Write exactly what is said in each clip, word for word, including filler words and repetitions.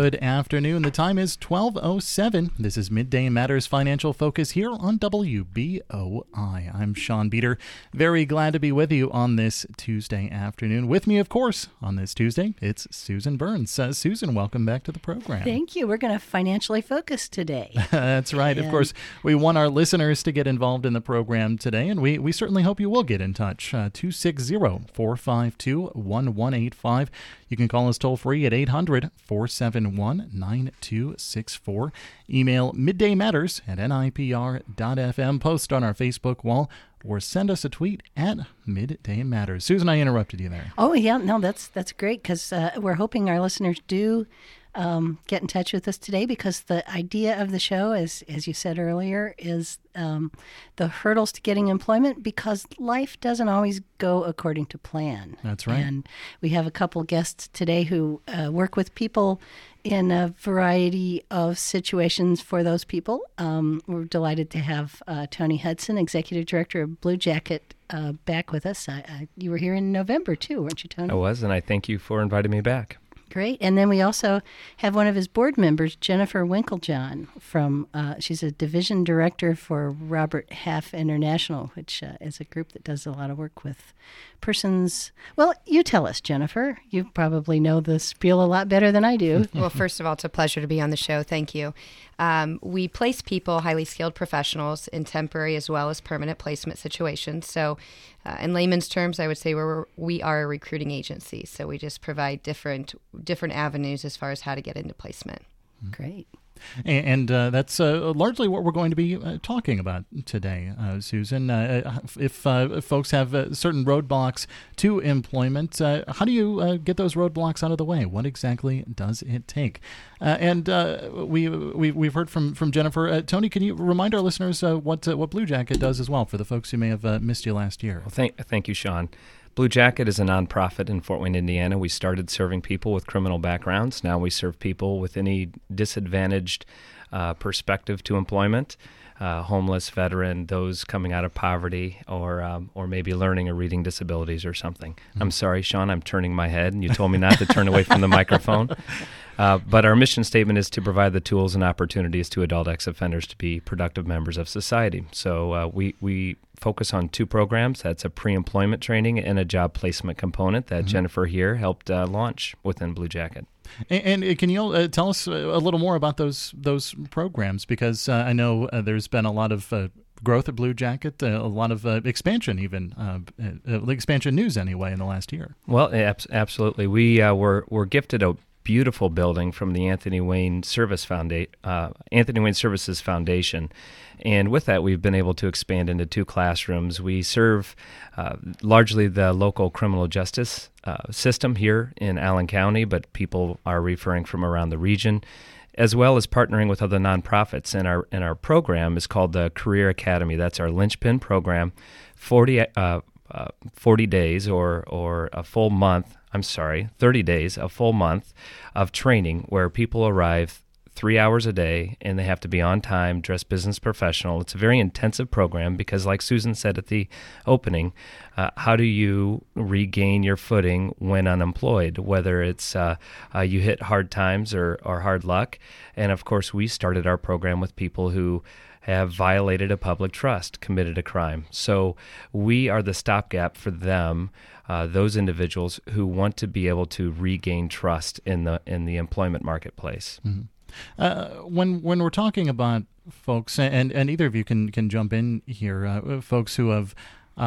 Good afternoon. The time is twelve oh seven. This is Midday Matters Financial Focus here on W B O I. I'm Sean Beater. Very glad to be with you on this Tuesday afternoon. With me, of course, on this Tuesday, it's Susan Burns. Uh, Susan, welcome back to the program. Thank you. We're going to financially focus today. That's right. And of course, we want our listeners to get involved in the program today, and we, we certainly hope you will get in touch. Uh, two six zero, four five two, one one eight five. You can call us toll free at eight hundred, four seven one, nine two six four. Email middaymatters at N I P R dot F M. Post on our Facebook wall or send us a tweet at Midday Matters. Susan, I interrupted you there. Oh, yeah. No, that's that's great because uh, we're hoping our listeners do um, get in touch with us today because the idea of the show, is, as you said earlier, is um, the hurdles to getting employment because life doesn't always go according to plan. That's right. And we have a couple guests today who uh, work with people in a variety of situations for those people. Um, we're delighted to have uh, Tony Hudson, Executive Director of Blue Jacket, uh, back with us. I, I, you were here in November, too, weren't you, Tony? I was, and I thank you for inviting me back. Great. And then we also have one of his board members, Jennifer Winklejohn, from, uh, she's a division director for Robert Half International, which uh, is a group that does a lot of work with persons. Well, you tell us, Jennifer. You probably know the spiel a lot better than I do. Well, first of all, it's a pleasure to be on the show. Thank you. Um, we place people, highly skilled professionals, in temporary as well as permanent placement situations. So uh, in layman's terms, I would say we're, we are a recruiting agency. So we just provide different different avenues as far as how to get into placement. Great. And uh, that's uh, largely what we're going to be uh, talking about today, uh, Susan. Uh, if, uh, if folks have uh, certain roadblocks to employment, uh, how do you uh, get those roadblocks out of the way? What exactly does it take? Uh, and uh, we, we, we've heard from, from Jennifer. Uh, Tony, can you remind our listeners uh, what uh, what Blue Jacket does as well for the folks who may have uh, missed you last year? Well, thank, thank you, Sean. Blue Jacket is a nonprofit in Fort Wayne, Indiana. We started serving people with criminal backgrounds. Now we serve people with any disadvantaged uh, perspective to employment, uh, homeless, veteran, those coming out of poverty, or um, or maybe learning or reading disabilities or something. Mm-hmm. I'm sorry, Sean, I'm turning my head, and you told me not to turn away from the microphone. Uh, but our mission statement is to provide the tools and opportunities to adult ex-offenders to be productive members of society. So uh, we, we focus on two programs. That's a pre-employment training and a job placement component that mm-hmm. Jennifer here helped uh, launch within Blue Jacket. And, and can you uh, tell us a little more about those those programs? Because uh, I know uh, there's been a lot of uh, growth at Blue Jacket, uh, a lot of uh, expansion even, uh, uh, expansion news anyway in the last year. Well, ab- absolutely. We uh, were, were gifted a beautiful building from the Anthony Wayne Service Founda- uh, Anthony Wayne Services Foundation. And with that, we've been able to expand into two classrooms. We serve uh, largely the local criminal justice uh, system here in Allen County, but people are referring from around the region, as well as partnering with other nonprofits. And our and our program is called the Career Academy. That's our linchpin program, forty, uh, uh, forty days or or a full month. I'm sorry, thirty days, a full month of training where people arrive three hours a day and they have to be on time, dressed business professional. It's a very intensive program because, like Susan said at the opening, uh, how do you regain your footing when unemployed, whether it's uh, uh, you hit hard times or, or hard luck? And of course, we started our program with people who have violated a public trust, committed a crime. So we are the stopgap for them, uh, those individuals who want to be able to regain trust in the in the employment marketplace. Mm-hmm. Uh, when when we're talking about folks, and, and either of you can, can jump in here, uh, folks who have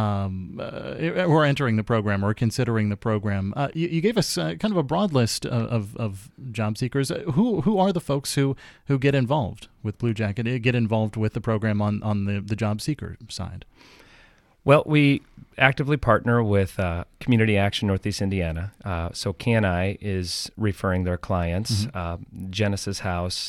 um, uh, who are entering the program or considering the program, uh, you, you gave us uh, kind of a broad list of, of, of job seekers. Who who are the folks who, who get involved with Blue Jacket, get involved with the program on, on the, the job seeker side? Well, we actively partner with uh, Community Action Northeast Indiana. Uh, so C A N I is referring their clients, mm-hmm. uh, Genesis House,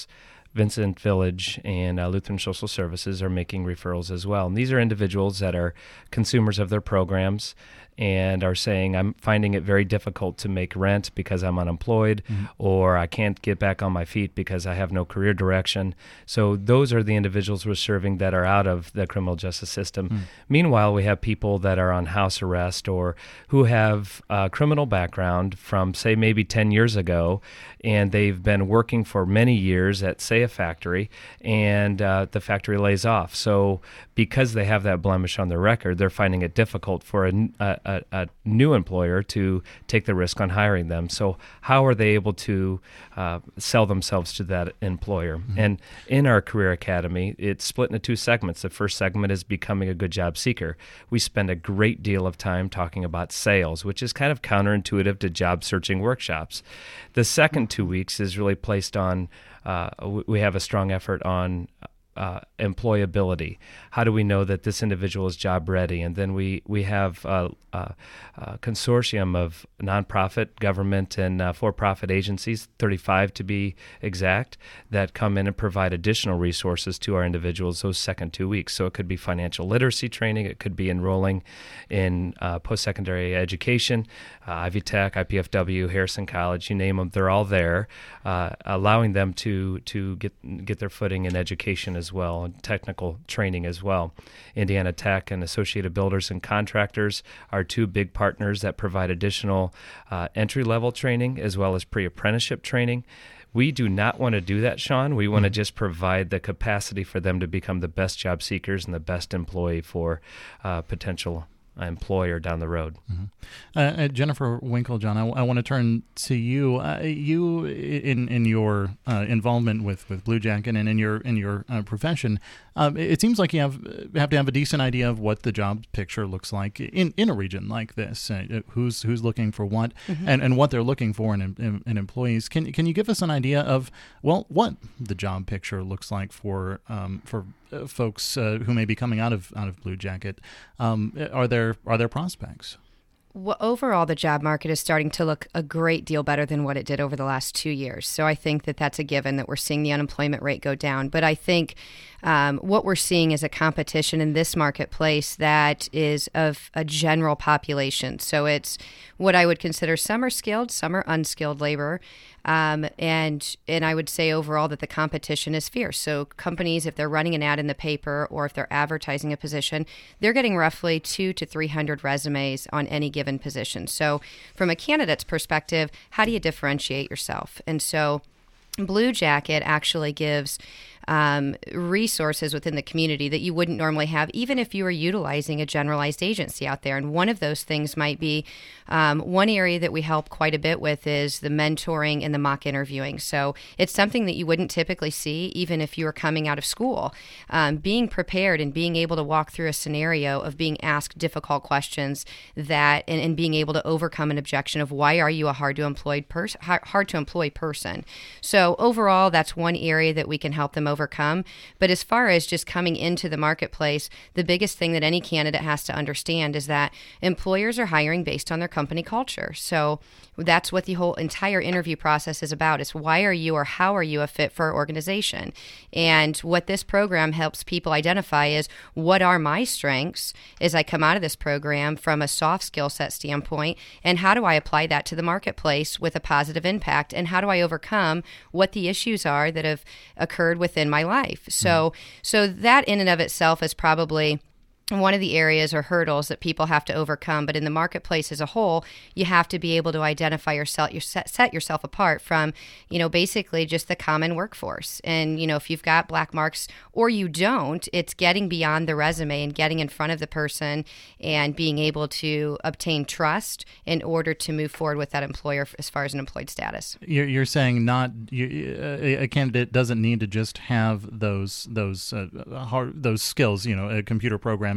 Vincent Village and uh, Lutheran Social Services are making referrals as well. And these are individuals that are consumers of their programs and are saying, I'm finding it very difficult to make rent because I'm unemployed, mm-hmm. or I can't get back on my feet because I have no career direction. So those are the individuals we're serving that are out of the criminal justice system. Mm-hmm. Meanwhile, we have people that are on house arrest or who have a criminal background from, say, maybe ten years ago, and they've been working for many years at, say, a factory, and uh, the factory lays off. So because they have that blemish on their record, they're finding it difficult for a, a A, a new employer to take the risk on hiring them. So how are they able to uh, sell themselves to that employer? Mm-hmm. And in our Career Academy, it's split into two segments. The first segment is becoming a good job seeker. We spend a great deal of time talking about sales, which is kind of counterintuitive to job searching workshops. The second two weeks is really placed on, uh, we have a strong effort on Uh, employability. How do we know that this individual is job ready? And then we we have a, a, a consortium of nonprofit, government, and uh, for-profit agencies, thirty-five to be exact, that come in and provide additional resources to our individuals those second two weeks. So it could be financial literacy training, it could be enrolling in uh, post-secondary education, uh, Ivy Tech, I P F W, Harrison College, you name them, they're all there, uh, allowing them to to get get their footing in education as well, and technical training as well. Indiana Tech and Associated Builders and Contractors are two big partners that provide additional uh, entry-level training as well as pre-apprenticeship training. We do not want to do that, Sean. We want to just provide the capacity for them to become the best job seekers and the best employee for uh, potential employer down the road. Mm-hmm. Uh, uh, Jennifer Winklejohn, I, w- I want to turn to you. Uh, you, in in your uh, involvement with, with Blue Jacket and in your in your uh, profession, um, it seems like you have have to have a decent idea of what the job picture looks like in, in a region like this. Uh, who's who's looking for what, mm-hmm. and, and what they're looking for in, in, in employees. Can can you give us an idea of well what the job picture looks like for um, for uh, folks uh, who may be coming out of out of Blue Jacket? Um, are there are there prospects? Well, overall, the job market is starting to look a great deal better than what it did over the last two years. So I think that that's a given, that we're seeing the unemployment rate go down. But I think um, what we're seeing is a competition in this marketplace that is of a general population. So it's what I would consider some are skilled, some are unskilled labor. Um, and and I would say overall that the competition is fierce. So companies, if they're running an ad in the paper or if they're advertising a position, they're getting roughly two to three hundred resumes on any given position. So from a candidate's perspective, how do you differentiate yourself? And so Blue Jacket actually gives um, resources within the community that you wouldn't normally have, even if you were utilizing a generalized agency out there. And one of those things might be um, one area that we help quite a bit with is the mentoring and the mock interviewing. So it's something that you wouldn't typically see, even if you were coming out of school. Um, being prepared and being able to walk through a scenario of being asked difficult questions that and, and being able to overcome an objection of why are you a hard to employ person, hard to employ person. So overall, that's one area that we can help them overcome. But as far as just coming into the marketplace, the biggest thing that any candidate has to understand is that employers are hiring based on their company culture. So that's what the whole entire interview process is about, is why are you or how are you a fit for our organization? And what this program helps people identify is what are my strengths as I come out of this program from a soft skill set standpoint, and how do I apply that to the marketplace with a positive impact, and how do I overcome what the issues are that have occurred within my life. So, so that in and of itself is probably one of the areas or hurdles that people have to overcome. But in the marketplace as a whole, you have to be able to identify yourself, you set, set yourself apart from, you know, basically just the common workforce. And, you know, if you've got black marks or you don't, it's getting beyond the resume and getting in front of the person and being able to obtain trust in order to move forward with that employer as far as an employed status. You're, you're saying not you, a, a candidate doesn't need to just have those those uh, hard, those skills, you know, a computer programming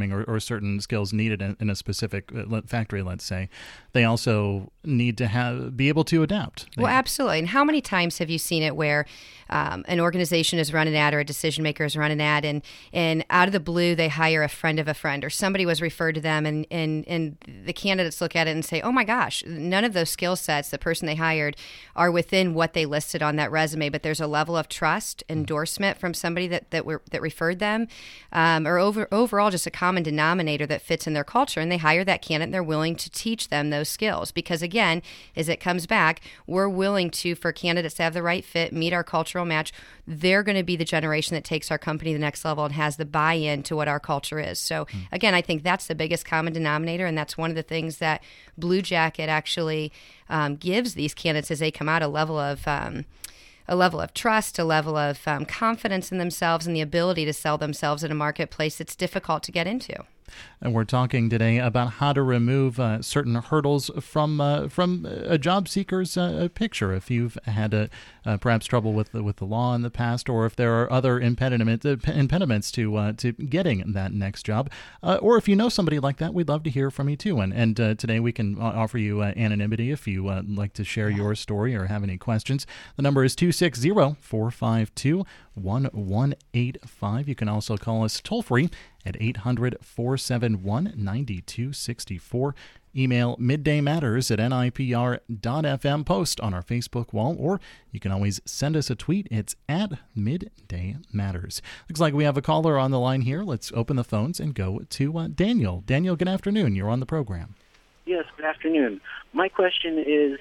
programming or, or certain skills needed in, in a specific factory, let's say, they also need to have be able to adapt. Well, absolutely. And how many times have you seen it where um, an organization is running an ad or a decision maker is running an ad, and, and out of the blue they hire a friend of a friend, or somebody was referred to them, and, and, and the candidates look at it and say, oh my gosh, none of those skill sets, the person they hired, are within what they listed on that resume, but there's a level of trust, endorsement from somebody that that, were, that referred them, um, or over, overall just a common denominator that fits in their culture, and they hire that candidate and they're willing to teach them those skills. Because again, as it comes back, we're willing to, for candidates to have the right fit, meet our cultural match, they're going to be the generation that takes our company to the next level and has the buy-in to what our culture is. So again, I think that's the biggest common denominator, and that's one of the things that Blue Jacket actually um, gives these candidates as they come out, a level of um, a level of trust, a level of um, confidence in themselves, and the ability to sell themselves in a marketplace that's difficult to get into. And we're talking today about how to remove uh, certain hurdles from uh, from a job seeker's uh, picture. If you've had a, uh, perhaps trouble with the, with the law in the past, or if there are other impediment, uh, impediments to uh, to getting that next job, uh, or if you know somebody like that, we'd love to hear from you too. And and uh, today we can offer you uh, anonymity if you uh, like to share your story or have any questions. The number is two six zero, four five two, one one eight five. You can also call us toll free at eight hundred, four seven one, nine two six four. Email middaymatters at N I P R dot F M. Post on our Facebook wall, or you can always send us a tweet. It's at Midday Matters. Looks like we have a caller on the line here. Let's open the phones and go to uh, Daniel. Daniel, good afternoon. You're on the program. Yes, good afternoon. My question is,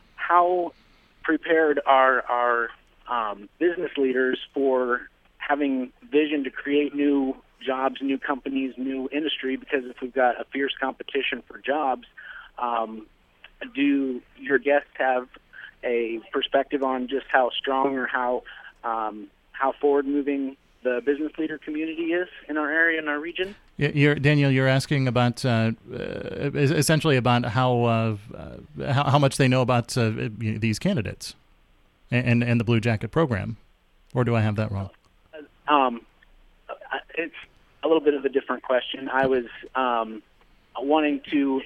how prepared are our um, business leaders for having vision to create new jobs, new companies, new industry? Because if we've got a fierce competition for jobs, um, do your guests have a perspective on just how strong or how um, how forward-moving the business leader community is in our area, in our region? You're, Daniel, you're asking about uh, uh, essentially about how, uh, uh, how how much they know about uh, these candidates and and the Blue Jacket program, or do I have that wrong? Um, it's a little bit of a different question. I was um, wanting to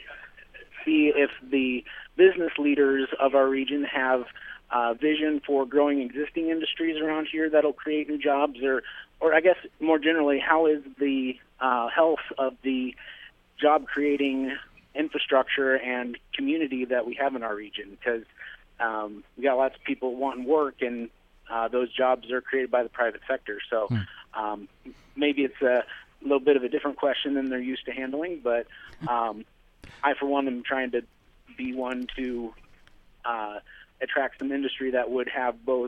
see if the business leaders of our region have uh, vision for growing existing industries around here that'll create new jobs, or, or I guess more generally, how is the uh, health of the job-creating infrastructure and community that we have in our region? Because um, we got lots of people wanting work, and uh, those jobs are created by the private sector. So um, maybe it's a a little bit of a different question than they're used to handling, but um, I, for one, am trying to be one to uh, attract some industry that would have both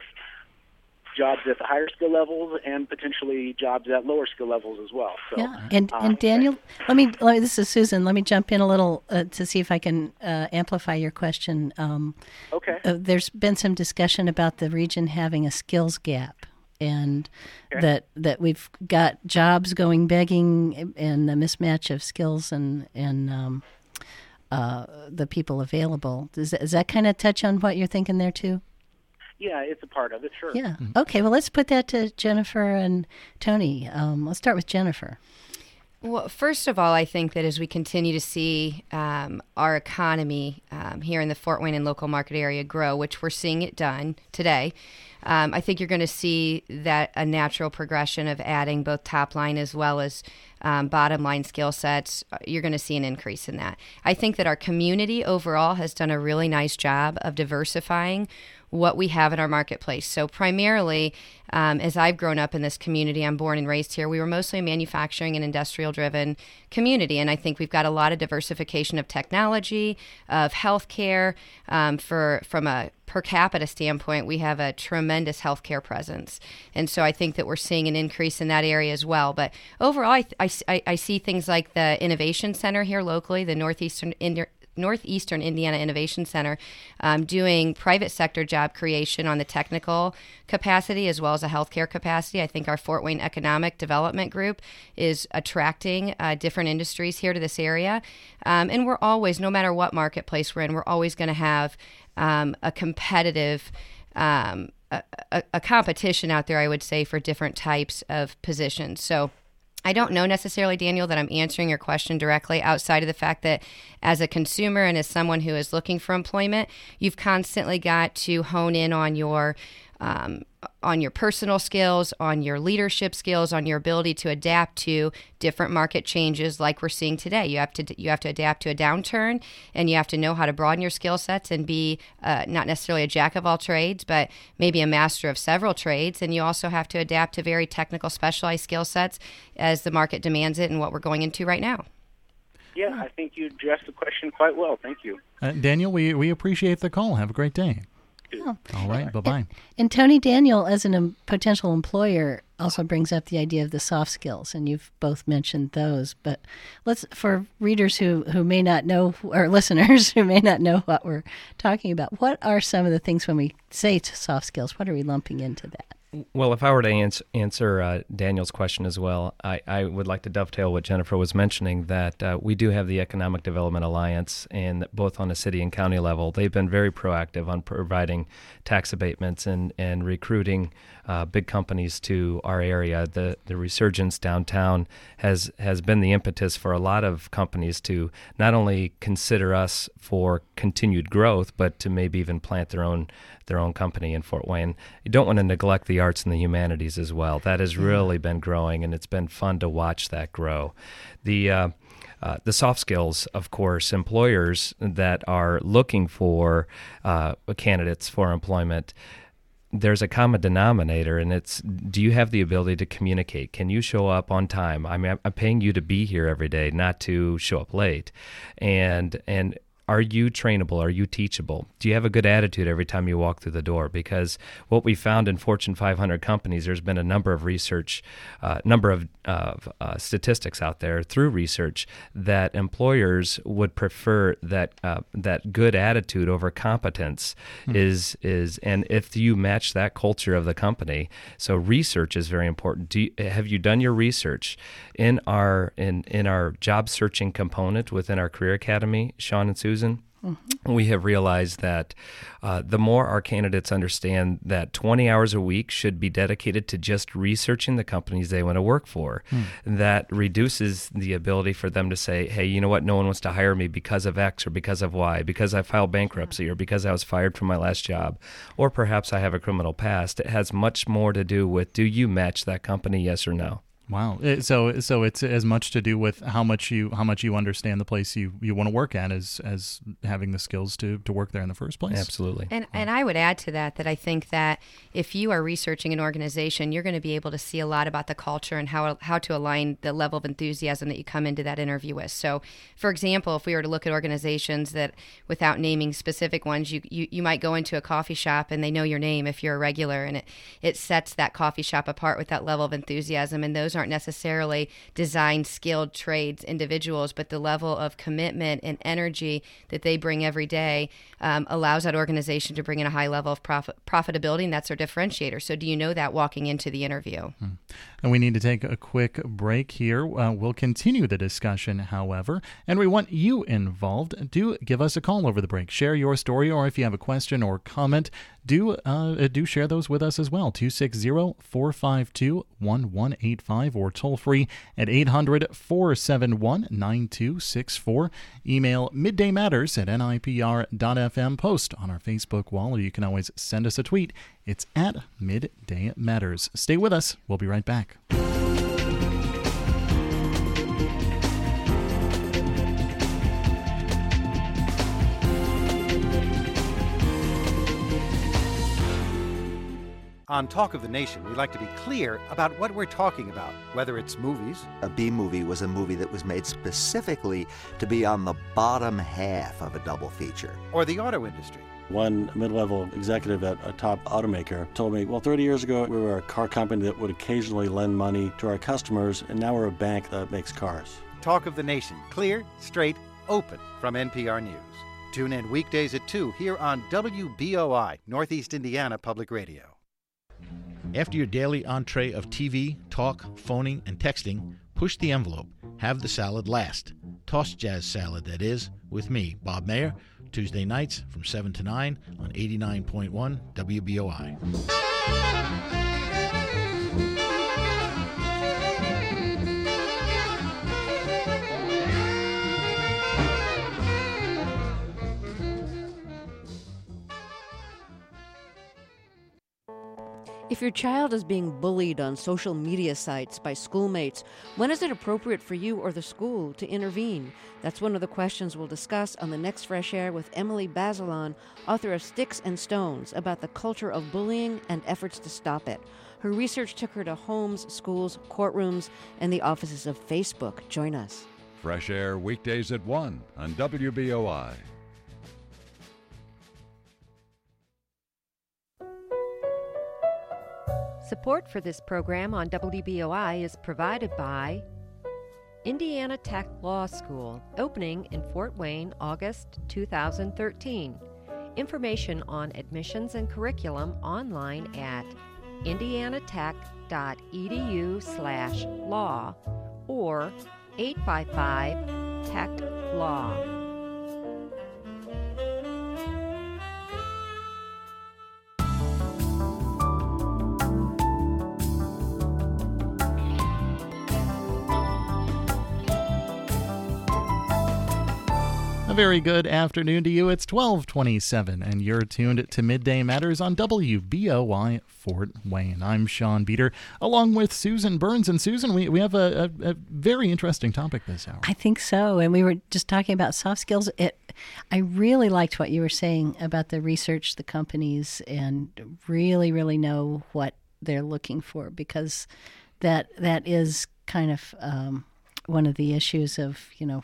jobs at the higher skill levels and potentially jobs at lower skill levels as well. So, yeah, and, uh, and Daniel, let me, let me, this is Susan, let me jump in a little uh, to see if I can uh, amplify your question. Um, okay. Uh, there's been some discussion about the region having a skills gap, and okay. that that we've got jobs going begging, and a mismatch of skills and and um, uh, the people available. Does that, does that kind of touch on what you're thinking there too? Yeah, it's a part of it, sure. Yeah. Okay. Well, let's put that to Jennifer and Tony. Um, let's start with Jennifer. Well, first of all, I think that as we continue to see um, our economy um, here in the Fort Wayne and local market area grow, which we're seeing it done today, um, I think you're going to see that a natural progression of adding both top line as well as um, bottom line skill sets. You're going to see an increase in that. I think that our community overall has done a really nice job of diversifying what we have in our marketplace. So primarily, um, as I've grown up in this community, I'm born and raised here, we were mostly a manufacturing and industrial-driven community, and I think we've got a lot of diversification of technology, of healthcare. Um, for from a per capita standpoint, we have a tremendous healthcare presence, and so I think that we're seeing an increase in that area as well. But overall, I, I, I see things like the Innovation Center here locally, the Northeastern Inter- Northeastern Indiana Innovation Center, um, doing private sector job creation on the technical capacity as well as a healthcare capacity. I think our Fort Wayne Economic Development Group is attracting uh, different industries here to this area. Um, and we're always, no matter what marketplace we're in, we're always going to have um, a competitive um, a, a, a competition out there, I would say, for different types of positions. So I don't know necessarily, Daniel, that I'm answering your question directly, outside of the fact that as a consumer and as someone who is looking for employment, you've constantly got to hone in on your um, on your personal skills, on your leadership skills, on your ability to adapt to different market changes like we're seeing today. You have to you have to adapt to a downturn, and you have to know how to broaden your skill sets and be uh, not necessarily a jack of all trades, but maybe a master of several trades. And you also have to adapt to very technical, specialized skill sets as the market demands it and what we're going into right now. Yeah, I think you addressed the question quite well. Thank you. Uh, Daniel, we, we appreciate the call. Have a great day. Oh. All right, bye-bye. And, and Tony, Daniel, as a um, potential employer, also brings up the idea of the soft skills, and you've both mentioned those. But let's, for readers who, who may not know, or listeners who may not know what we're talking about, what are some of the things when we say soft skills? What are we lumping into that? Well, if I were to ans- answer uh, Daniel's question as well, I, I would like to dovetail what Jennifer was mentioning, that uh, we do have the Economic Development Alliance, and both on the city and county level, they've been very proactive on providing tax abatements and, and recruiting uh, big companies to our area. The the resurgence downtown has, has been the impetus for a lot of companies to not only consider us for continued growth, but to maybe even plant their own their own company in Fort Wayne. You don't want to neglect the arts and the humanities as well. That has really been growing, and it's been fun to watch that grow. The uh, uh, the soft skills, of course, employers that are looking for uh, candidates for employment, there's a common denominator, and it's, do you have the ability to communicate? Can you show up on time? I mean, I'm paying you to be here every day, not to show up late. And and are you trainable? Are you teachable? Do you have a good attitude every time you walk through the door? Because what we found in Fortune five hundred companies, there's been a number of research, uh, number of uh, uh, statistics out there through research that employers would prefer that uh, that good attitude over competence hmm. is is, and if you match that culture of the company, so research is very important. Do you, have you done your research in our in in our job searching component within our Career Academy, Sean and Susan? Mm-hmm. We have realized that uh, the more our candidates understand that twenty hours a week should be dedicated to just researching the companies they want to work for, mm. that reduces the ability for them to say, hey, you know what, no one wants to hire me because of X or because of Y, because I filed bankruptcy or because I was fired from my last job, or perhaps I have a criminal past. It has much more to do with, do you match that company, yes or no? Wow. So so it's as much to do with how much you how much you understand the place you, you want to work at as as having the skills to, to work there in the first place. Absolutely. And and I would add to that that I think that if you are researching an organization, you're going to be able to see a lot about the culture and how how to align the level of enthusiasm that you come into that interview with. So, for example, if we were to look at organizations that, without naming specific ones, you, you, you might go into a coffee shop and they know your name if you're a regular, and it, it sets that coffee shop apart with that level of enthusiasm. And those aren't necessarily designed, skilled trades individuals, but the level of commitment and energy that they bring every day um, allows that organization to bring in a high level of profit, profitability, and that's their differentiator. So do you know that walking into the interview? Hmm. And we need to take a quick break here. Uh, we'll continue the discussion, however, and we want you involved. Do give us a call over the break. Share your story, or if you have a question or comment, do uh, do share those with us as well. two six zero, four five two, one one eight five or toll free at eight hundred, four seven one, nine two six four. Email middaymatters at N I P R dot F M. Post on our Facebook wall, or you can always send us a tweet. It's at Midday Matters. Stay with us. We'll be right back. On Talk of the Nation, we like to be clear about what we're talking about, whether it's movies. A B movie was a movie that was made specifically to be on the bottom half of a double feature. Or the auto industry. One mid-level executive at a top automaker told me, well, thirty years ago, we were a car company that would occasionally lend money to our customers, and now we're a bank that makes cars. Talk of the Nation, clear, straight, open, from N P R News. Tune in weekdays at two here on W B O I, Northeast Indiana Public Radio. After your daily entree of T V, talk, phoning, and texting, push the envelope. Have the salad last. Tossed jazz salad, that is, with me, Bob Mayer, Tuesday nights from seven to nine on eighty-nine point one W B O I. If your child is being bullied on social media sites by schoolmates, when is it appropriate for you or the school to intervene? That's one of the questions we'll discuss on the next Fresh Air with Emily Bazelon, author of Sticks and Stones, about the culture of bullying and efforts to stop it. Her research took her to homes, schools, courtrooms, and the offices of Facebook. Join us. Fresh Air weekdays at one on W B O I. Support for this program on W B O I is provided by Indiana Tech Law School, opening in Fort Wayne, August two thousand thirteen. Information on admissions and curriculum online at indianatech.edu slash law or eight five five tech law. A very good afternoon to you. It's twelve twenty-seven, and you're tuned to Midday Matters on W B O I Fort Wayne. I'm Sean Beater, along with Susan Burns. And Susan, we, we have a, a, a very interesting topic this hour. I think so. And we were just talking about soft skills. It, I really liked what you were saying about the research, the companies, and really, really know what they're looking for, because that that is kind of... Um, one of the issues of, you know,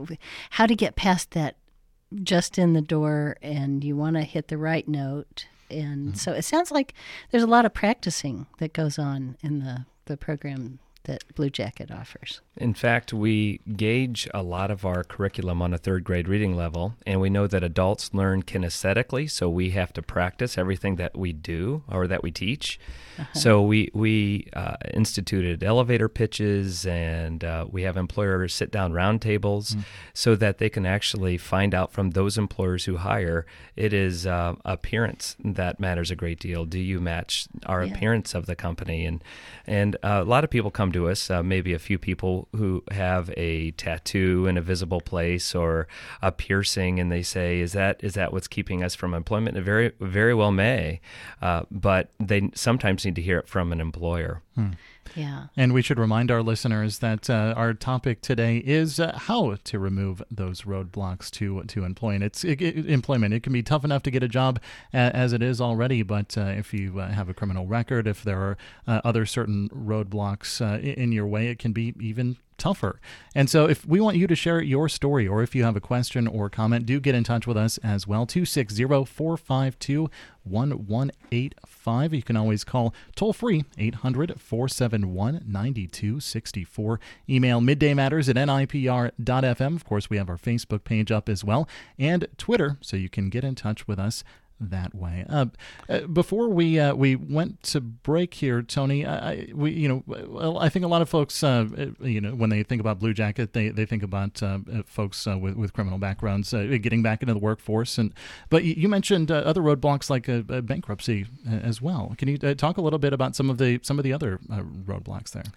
how to get past that just in the door, and you want to hit the right note. And mm-hmm. so it sounds like there's a lot of practicing that goes on in the, the program that Blue Jacket offers. In fact, we gauge a lot of our curriculum on a third grade reading level, and we know that adults learn kinesthetically, so we have to practice everything that we do or that we teach. Uh-huh. So we we uh, instituted elevator pitches, and uh, we have employers sit-down roundtables mm. so that they can actually find out from those employers who hire. It is uh, appearance that matters a great deal. Do you match our yeah. appearance of the company? And and uh, a lot of people come to us, uh, maybe a few people who have a tattoo in a visible place or a piercing, and they say, "Is that is that what's keeping us from employment?" It very very well may, uh, but they sometimes need to hear it from an employer. Hmm. Yeah. And we should remind our listeners that uh, our topic today is uh, how to remove those roadblocks to to employment. It's it, it, employment. It can be tough enough to get a job uh, as it is already, but uh, if you uh, have a criminal record, if there are uh, other certain roadblocks uh, in your way, it can be even tougher. And so if we want you to share your story, or if you have a question or comment, do get in touch with us as well. two six zero, four five two, one one eight five. You can always call toll free eight hundred, four seven one, nine two six four. Email middaymatters at N I P R dot F M. Of course, we have our Facebook page up as well, and Twitter, so you can get in touch with us that way. Uh, uh, before we uh, we went to break here, Tony, I, we you know well, I think a lot of folks uh, you know when they think about Blue Jacket, they, they think about uh, folks uh, with with criminal backgrounds uh, getting back into the workforce. And but you mentioned uh, other roadblocks like a, a bankruptcy uh, as well. Can you uh, talk a little bit about some of the some of the other uh, roadblocks there?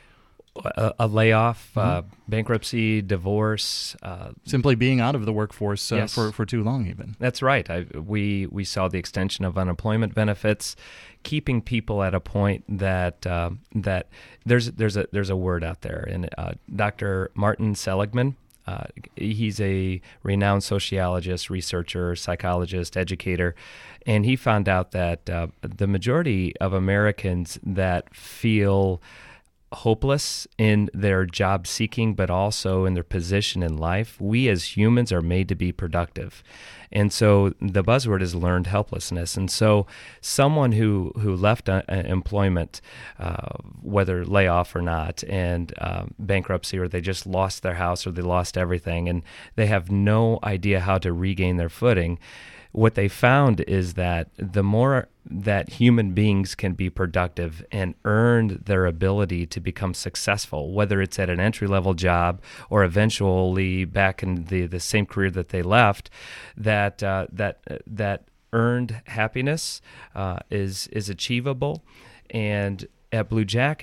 A, a layoff, mm-hmm. uh, bankruptcy, divorce, uh, simply being out of the workforce uh, yes. for, for too long, even. That's right. I, we we saw the extension of unemployment benefits, keeping people at a point that uh, that there's there's a there's a word out there, and uh, Doctor Martin Seligman. Uh, he's a renowned sociologist, researcher, psychologist, educator, and he found out that uh, the majority of Americans that feel hopeless in their job seeking, but also in their position in life, we as humans are made to be productive. And so the buzzword is learned helplessness. And so someone who, who left uh, employment, uh, whether layoff or not, and uh, bankruptcy, or they just lost their house or they lost everything, and they have no idea how to regain their footing, what they found is that the more that human beings can be productive and earn their ability to become successful, whether it's at an entry-level job or eventually back in the, the same career that they left, that uh, that that earned happiness uh, is is achievable. And at Blue Jacket,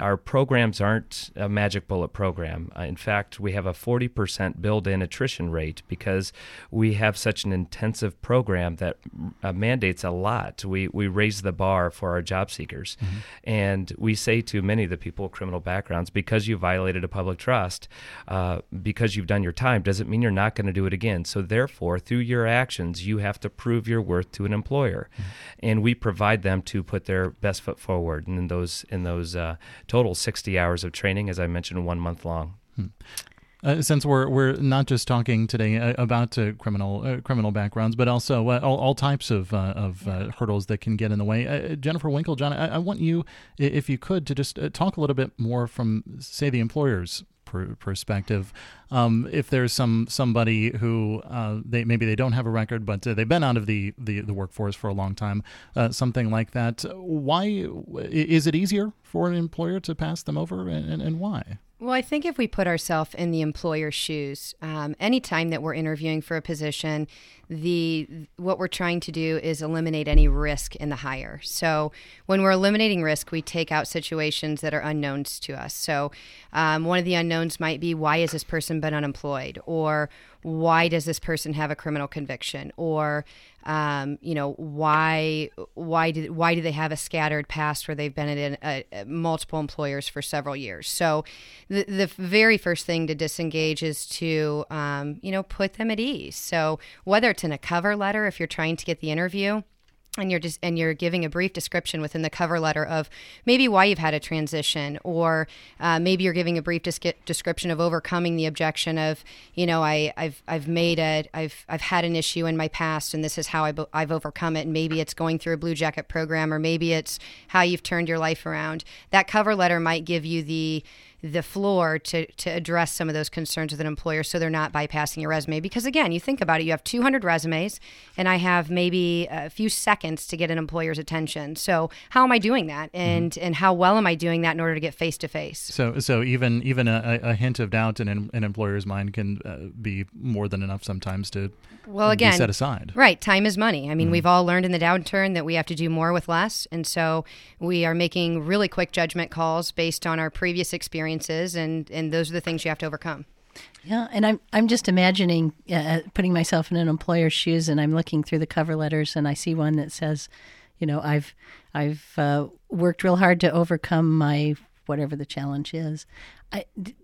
our programs aren't a magic bullet program. Uh, in fact, we have a forty percent built-in attrition rate because we have such an intensive program that uh, mandates a lot. We we raise the bar for our job seekers. Mm-hmm. And we say to many of the people with criminal backgrounds, because you violated a public trust, uh, because you've done your time, doesn't mean you're not going to do it again. So therefore, through your actions, you have to prove your worth to an employer. Mm-hmm. And we provide them to put their best foot forward in those in those uh, total sixty hours of training, as I mentioned, one month long. Hmm. Uh, since we're we're not just talking today uh, about uh, criminal uh, criminal backgrounds, but also uh, all, all types of uh, of uh, hurdles that can get in the way. Uh, Jennifer Winkeljohn, I, I want you, if you could, to just uh, talk a little bit more from, say, the employer's per- perspective. Um, if there's some somebody who uh, they maybe they don't have a record, but uh, they've been out of the, the, the workforce for a long time, uh, something like that. Why is it easier for an employer to pass them over, and, and why? Well, I think if we put ourselves in the employer's shoes, um, anytime that we're interviewing for a position, the what we're trying to do is eliminate any risk in the hire. So when we're eliminating risk, we take out situations that are unknowns to us. So um, one of the unknowns might be, why has this person been unemployed? Or why does this person have a criminal conviction? Or Um, you know, why why did why do they have a scattered past where they've been at a, a, multiple employers for several years? So the the very first thing to disengage is to um, you know, put them at ease. So whether it's in a cover letter, if you're trying to get the interview, and you're just and you're giving a brief description within the cover letter of maybe why you've had a transition, or uh, maybe you're giving a brief dis- description of overcoming the objection of, you know, I, I've I've made a I've I've had an issue in my past, and this is how I bo- I've overcome it. And maybe it's going through a Blue Jacket program, or maybe it's how you've turned your life around. That cover letter might give you the the floor to, to address some of those concerns with an employer, so they're not bypassing your resume. Because again, you think about it, you have two hundred resumes, and I have maybe a few seconds to get an employer's attention. So how am I doing that? And mm-hmm. and how well am I doing that in order to get face-to-face? So so even even a, a hint of doubt in an, an employer's mind can uh, be more than enough sometimes to well, again, be set aside. Right, time is money. I mean, mm-hmm. we've all learned in the downturn that we have to do more with less. And so we are making really quick judgment calls based on our previous experiences, and, and those are the things you have to overcome. Yeah, and I'm I'm just imagining uh, putting myself in an employer's shoes, and I'm looking through the cover letters, and I see one that says, you know, I've I've uh, worked real hard to overcome my whatever the challenge is. I, d-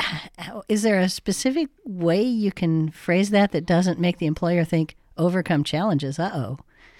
is there a specific way you can phrase that that doesn't make the employer think overcome challenges? Uh-oh.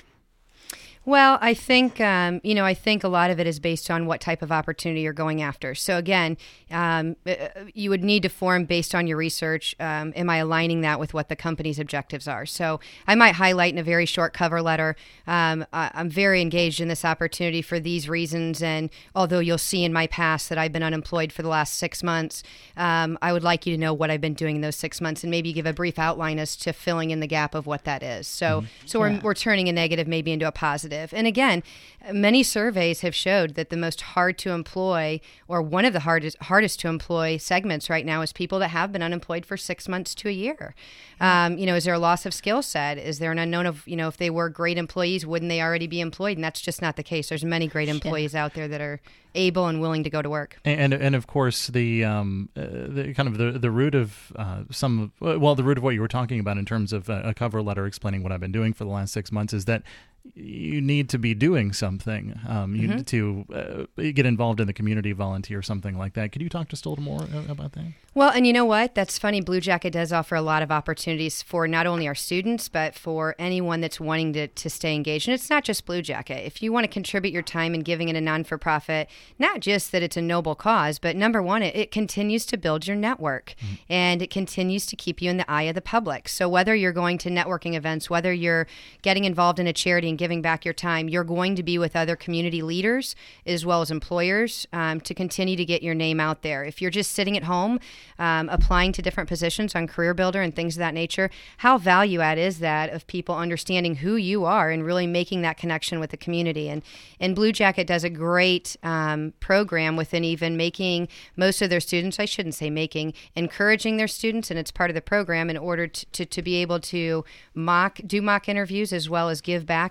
Well, I think, um, you know, I think a lot of it is based on what type of opportunity you're going after. So again, um, you would need to form based on your research. Um, am I aligning that with what the company's objectives are? So I might highlight in a very short cover letter, um, I'm very engaged in this opportunity for these reasons. And although you'll see in my past that I've been unemployed for the last six months, um, I would like you to know what I've been doing in those six months and maybe give a brief outline as to filling in the gap of what that is. So, mm-hmm. so yeah. we're, we're turning a negative maybe into a positive. And again, many surveys have showed that the most hard to employ, or one of the hardest hardest to employ segments right now, is people that have been unemployed for six months to a year. Um, you know, is there a loss of skill set? Is there an unknown of, you know, if they were great employees, wouldn't they already be employed? And that's just not the case. There's many great employees yeah. out there that are able and willing to go to work. And and of course the um uh, the kind of the the root of uh, some well the root of what you were talking about in terms of a, a cover letter explaining what I've been doing for the last six months is that you need to be doing something. Um, you mm-hmm. need to uh, get involved in the community, volunteer, something like that. Could you talk just a little more about that? Well, and you know what? That's funny. Blue Jacket does offer a lot of opportunities for not only our students, but for anyone that's wanting to, to stay engaged. And it's not just Blue Jacket. If you want to contribute your time in giving in a non-for-profit, not just that it's a noble cause, but number one, it, it continues to build your network mm-hmm. and it continues to keep you in the eye of the public. So whether you're going to networking events, whether you're getting involved in a charity and giving back your time, you're going to be with other community leaders as well as employers um, to continue to get your name out there. If you're just sitting at home um, applying to different positions on Career Builder and things of that nature, how value add is that of people understanding who you are and really making that connection with the community? And, and Blue Jacket does a great um, program within even making most of their students, I shouldn't say making, encouraging their students, and it's part of the program in order to, to, to be able to mock, do mock interviews as well as give back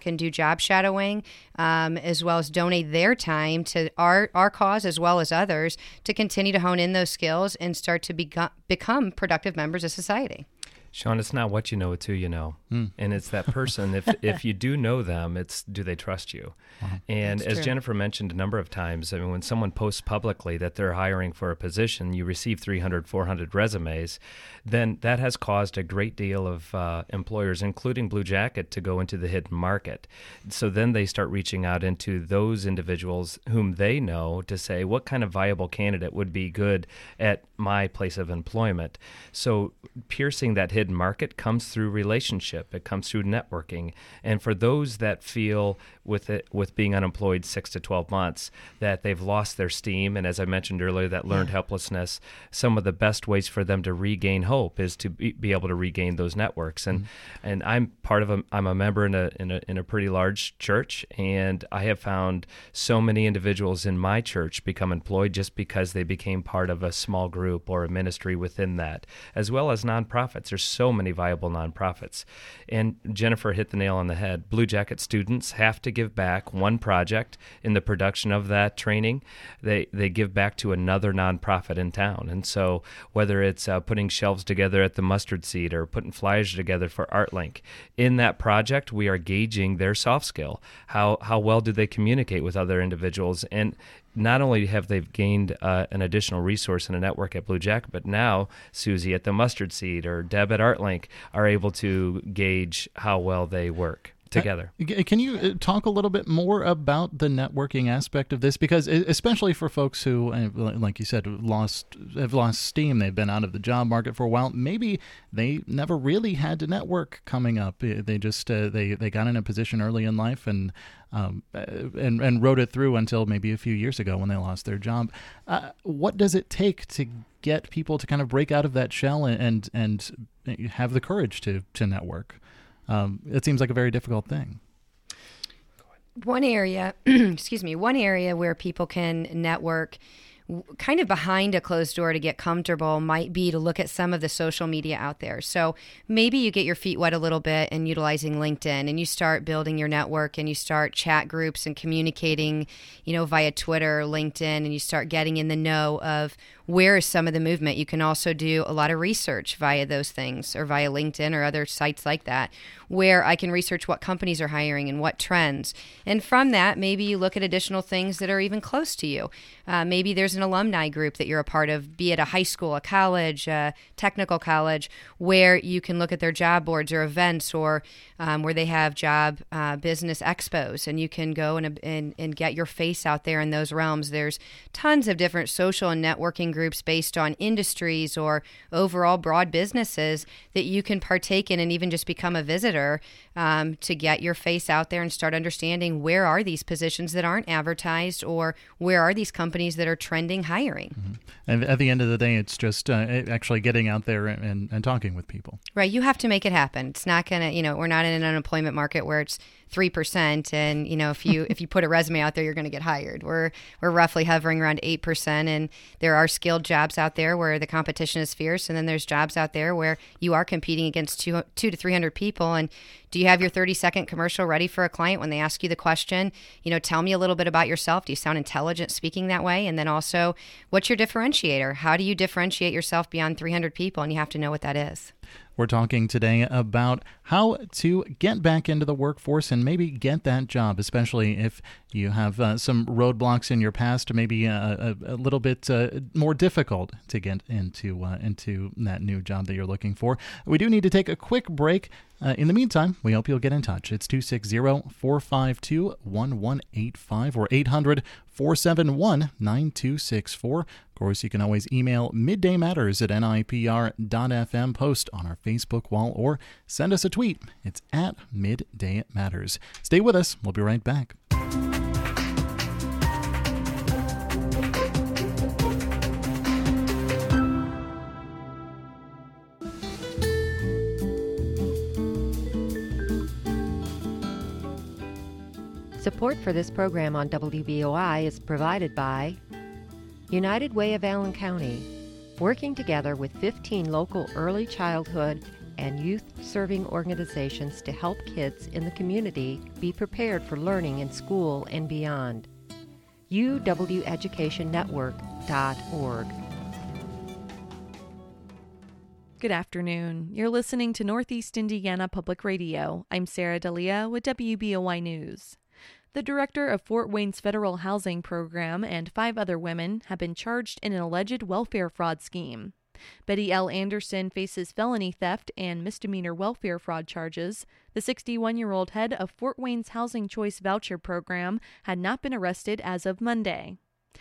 can do job shadowing, um, as well as donate their time to our, our cause as well as others to continue to hone in those skills and start to beco- become productive members of society. Sean, it's not what you know, it's who you know. Mm. And it's that person, if if you do know them, it's do they trust you? Uh-huh. And That's as true. Jennifer mentioned a number of times, I mean, when someone posts publicly that they're hiring for a position, you receive three hundred, four hundred resumes, then that has caused a great deal of uh, employers, including Blue Jacket, to go into the hidden market. So then they start reaching out into those individuals whom they know to say, what kind of viable candidate would be good at my place of employment? So piercing that hidden market comes through relationship. It comes through networking. And for those that feel with it, with being unemployed six to twelve months, that they've lost their steam, and as I mentioned earlier, that learned yeah. helplessness, some of the best ways for them to regain hope is to be, be able to regain those networks. And mm-hmm. and I'm part of a, I'm a member in a, in a in a pretty large church, and I have found so many individuals in my church become employed just because they became part of a small group or a ministry within that, as well as nonprofits. There's so many viable nonprofits. And Jennifer hit the nail on the head. Blue Jacket students have to give back one project in the production of that training. They they give back to another nonprofit in town. And so whether it's uh, putting shelves together at the Mustard Seed or putting flyers together for ArtLink, in that project we are gauging their soft skill. How how well do they communicate with other individuals? And not only have they gained uh, an additional resource in a network at Blue Jacket, but now Susie at the Mustard Seed or Deb at ArtLink are able to gauge how well they work together. Uh, can you talk a little bit more about the networking aspect of this? Because especially for folks who, like you said, lost have lost steam, they've been out of the job market for a while. Maybe they never really had to network coming up. They just uh, they they got in a position early in life and um, and and rode it through until maybe a few years ago when they lost their job. Uh, what does it take to get people to kind of break out of that shell and and, and have the courage to to network? Um, it seems like a very difficult thing. One area, excuse me, one area where people can network kind of behind a closed door to get comfortable might be to look at some of the social media out there. So maybe you get your feet wet a little bit in utilizing LinkedIn and you start building your network and you start chat groups and communicating, you know, via Twitter or LinkedIn, and you start getting in the know of where is some of the movement. You can also do a lot of research via those things or via LinkedIn or other sites like that, where I can research what companies are hiring and what trends. And from that, maybe you look at additional things that are even close to you. Uh, maybe there's an alumni group that you're a part of, be it a high school, a college, a technical college, where you can look at their job boards or events, or um, where they have job uh, business expos, and you can go and, and, and get your face out there in those realms. There's tons of different social and networking groups based on industries or overall broad businesses that you can partake in and even just become a visitor um, to get your face out there and start understanding where are these positions that aren't advertised, or where are these companies that are trending hiring. Mm-hmm. And at the end of the day, it's just uh, actually getting out there and, and talking with people. Right. You have to make it happen. It's not going to, you know, we're not in an unemployment market where it's three percent and, you know, if you if you put a resume out there, you're going to get hired. We're we're roughly hovering around eight percent, and there are skilled jobs out there where the competition is fierce, and then there's jobs out there where you are competing against two, two to three hundred people. And do you have your thirty second commercial ready for a client when they ask you the question, you know, tell me a little bit about yourself. Do you sound intelligent speaking that way? And then also, what's your differentiator? How do you differentiate yourself beyond three hundred people? And you have to know what that is. We're talking today about how to get back into the workforce and maybe get that job, especially if you have uh, some roadblocks in your past, maybe uh, a, a little bit uh, more difficult to get into uh, into that new job that you're looking for. We do need to take a quick break. Uh, in the meantime, we hope you'll get in touch. It's two six zero, four five two, one one eight five or eight hundred, four seven one, nine two six four. Of course, you can always email Midday Matters at N I P R dot F M, post on our Facebook wall, or send us a tweet. It's at Midday Matters. Stay with us. We'll be right back. Support for this program on W B O I is provided by United Way of Allen County, working together with fifteen local early childhood and youth-serving organizations to help kids in the community be prepared for learning in school and beyond. U W Education Network dot org. Good afternoon. You're listening to Northeast Indiana Public Radio. I'm Sarah Dalia with W B O Y News. The director of Fort Wayne's federal housing program and five other women have been charged in an alleged welfare fraud scheme. Betty L. Anderson faces felony theft and misdemeanor welfare fraud charges. The sixty-one-year-old head of Fort Wayne's Housing Choice Voucher Program had not been arrested as of Monday.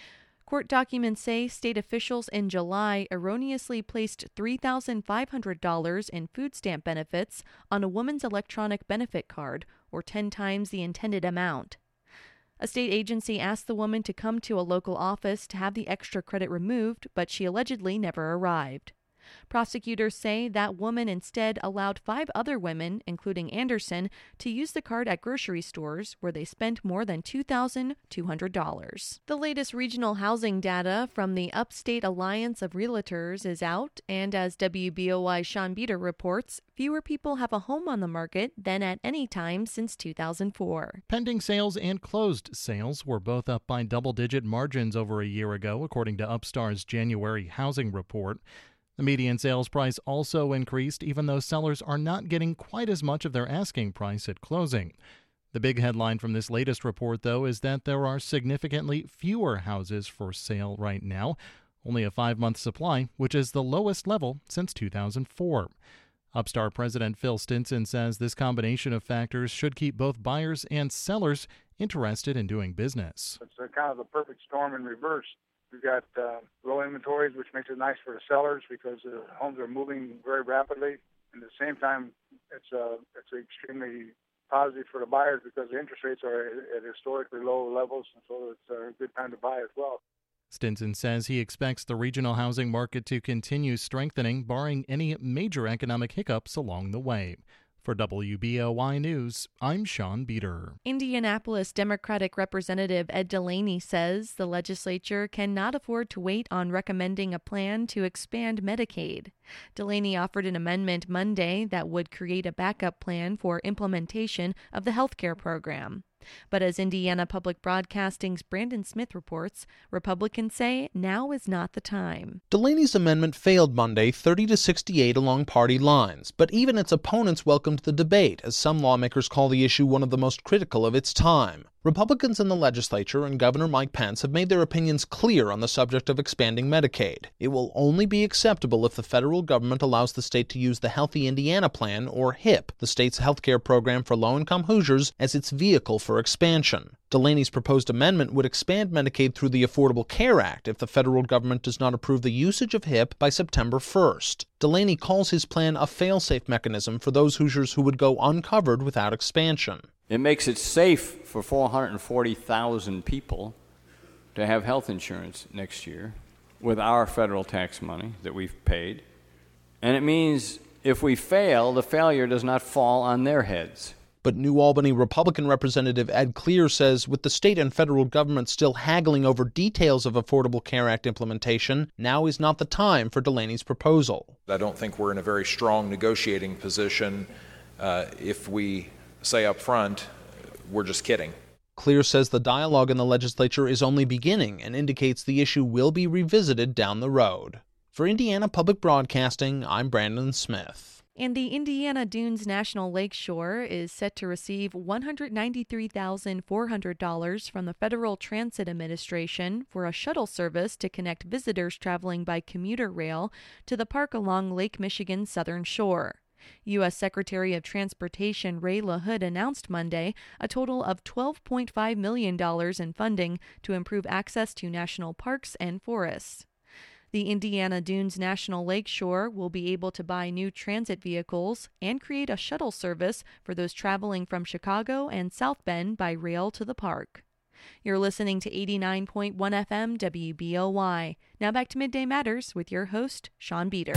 Court documents say state officials in July erroneously placed three thousand five hundred dollars in food stamp benefits on a woman's electronic benefit card, or ten times the intended amount. A state agency asked the woman to come to a local office to have the extra credit removed, but she allegedly never arrived. Prosecutors say that woman instead allowed five other women, including Anderson, to use the card at grocery stores where they spent more than two thousand two hundred dollars. The latest regional housing data from the Upstate Alliance of Realtors is out, and as W B O Y's Sean Beater reports, fewer people have a home on the market than at any time since two thousand four. Pending sales and closed sales were both up by double-digit margins over a year ago, according to Upstar's January housing report. The median sales price also increased, even though sellers are not getting quite as much of their asking price at closing. The big headline from this latest report, though, is that there are significantly fewer houses for sale right now, only a five-month supply, which is the lowest level since two thousand four. Upstart President Phil Stinson says this combination of factors should keep both buyers and sellers interested in doing business. It's a kind of the perfect storm in reverse. We've got uh, low inventories, which makes it nice for the sellers because the homes are moving very rapidly. And at the same time, it's uh, it's extremely positive for the buyers because the interest rates are at historically low levels, and so it's a good time to buy as well. Stinson says he expects the regional housing market to continue strengthening, barring any major economic hiccups along the way. For W B O Y News, I'm Sean Beater. Indianapolis Democratic Representative Ed Delaney says the legislature cannot afford to wait on recommending a plan to expand Medicaid. Delaney offered an amendment Monday that would create a backup plan for implementation of the health care program. But as Indiana Public Broadcasting's Brandon Smith reports, Republicans say now is not the time. Delaney's amendment failed Monday thirty to sixty-eight along party lines, but even its opponents welcomed the debate, as some lawmakers call the issue one of the most critical of its time. Republicans in the legislature and Governor Mike Pence have made their opinions clear on the subject of expanding Medicaid. It will only be acceptable if the federal government allows the state to use the Healthy Indiana Plan, or HIP, the state's health care program for low-income Hoosiers, as its vehicle for expansion. Delaney's proposed amendment would expand Medicaid through the Affordable Care Act if the federal government does not approve the usage of HIP by September first. Delaney calls his plan a fail-safe mechanism for those Hoosiers who would go uncovered without expansion. It makes it safe for four hundred forty thousand people to have health insurance next year with our federal tax money that we've paid. And it means if we fail, the failure does not fall on their heads. But New Albany Republican Representative Ed Clear says with the state and federal government still haggling over details of Affordable Care Act implementation, now is not the time for Delaney's proposal. I don't think we're in a very strong negotiating position uh, if we say up front, we're just kidding. Clear says the dialogue in the legislature is only beginning and indicates the issue will be revisited down the road. For Indiana Public Broadcasting, I'm Brandon Smith. And the Indiana Dunes National Lakeshore is set to receive one hundred ninety-three thousand four hundred dollars from the Federal Transit Administration for a shuttle service to connect visitors traveling by commuter rail to the park along Lake Michigan's southern shore. U S Secretary of Transportation Ray LaHood announced Monday a total of twelve point five million dollars in funding to improve access to national parks and forests. The Indiana Dunes National Lakeshore will be able to buy new transit vehicles and create a shuttle service for those traveling from Chicago and South Bend by rail to the park. You're listening to eighty-nine point one F M W B O Y. Now back to Midday Matters with your host, Sean Beater.